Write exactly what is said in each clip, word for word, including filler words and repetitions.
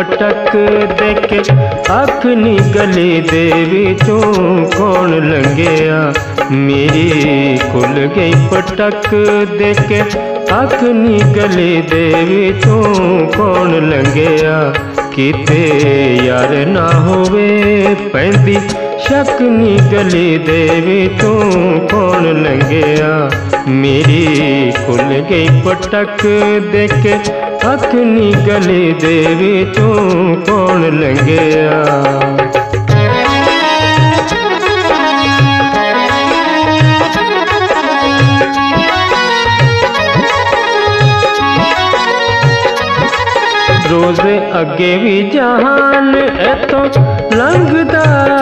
पटक देके अख नी गली दे विचों कौन लंघिया। मेरी खुल गई पटक देके अख नी गली दे विचों कौन लंघिया। किते यार ना होवे पैंदी शक नी गली दे विचों कौन लंघिया। मेरी खुल गई पटक देके अख नी गली दे विचों कौन लंघिया। रोज़ अगे भी जहान एतों लंघदा,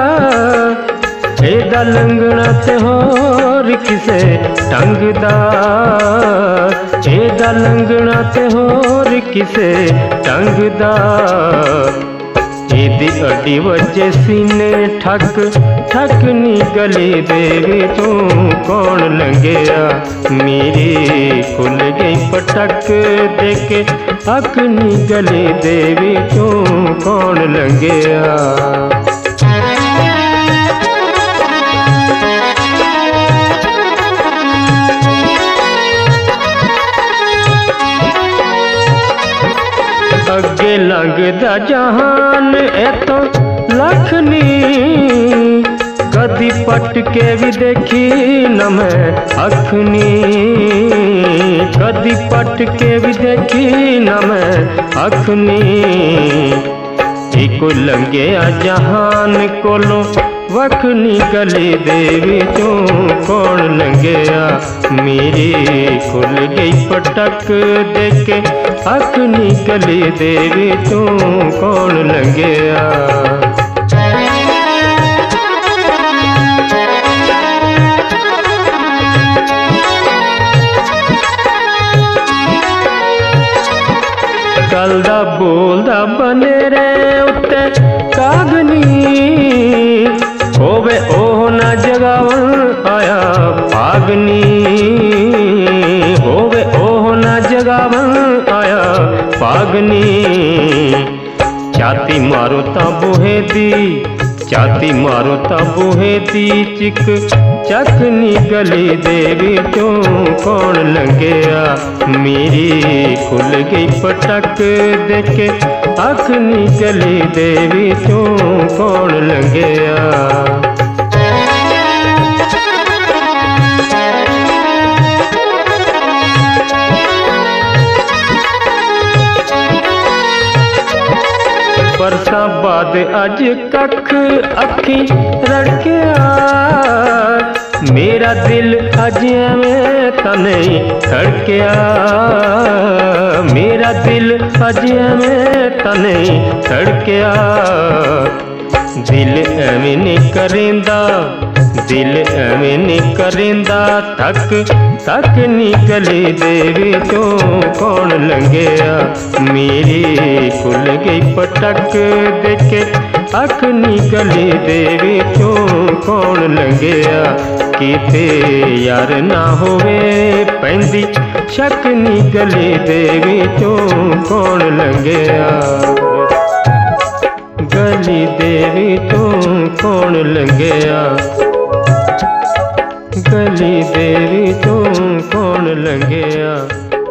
एदा लंघना ते होर किसे ढंग दा। एदा लंघना ते होर किसे ढंग दा। एदी अड्डी वजे सीने ठक ठक नी गली दे विचों कौन लंघिया। मेरी खुल गई पटक देके अख नी गली दे विचों कौन लंघिया। अगे लंघदा जहान एतों लख नी, कदी पट के भी देखी न मैं अख नी। कदी पट के भी देखी न मैं अख नी। इको लंघिया जहान कोलों वख नी गली दे विचों कौन लंघिया। मेरी खुल गई पटक देके अख नी गली दे विचों कौन लंघिया। गलदा बोलदा बनेरे उत्ते कागनी, होवे ओह ना जगावन आया पागनी। होवे ओह ना जगावन आया पागनी। छाती मारो ता बूहे दी, छाती मारो ता बूहे दी चिक चक नी गली दे विचों कौन लंघिया। मेरी खुल गई पटक देके अख नी गली दे विचों कौन लंघिया। बरसां बाद अज कख अखी रड़किया। मेरा दिल अज एवें तां नहीं धड़किया। मेरा दिल अज एवें तां नहीं धड़किया। दिल एवें नहीं करेंदा, दिल एवें नहीं करेंदा थक थक नी गली दे विचों कौन लंघिया। मेरी खुल गई पटक देके अख नी गली दे विचों कौन लंघिया। किते यार ना होवे पैंदी शक नी गली दे विचों कौन लंघिया। गली दे विचों कौन लंघिया। गली दे विचों कौन लंघिया।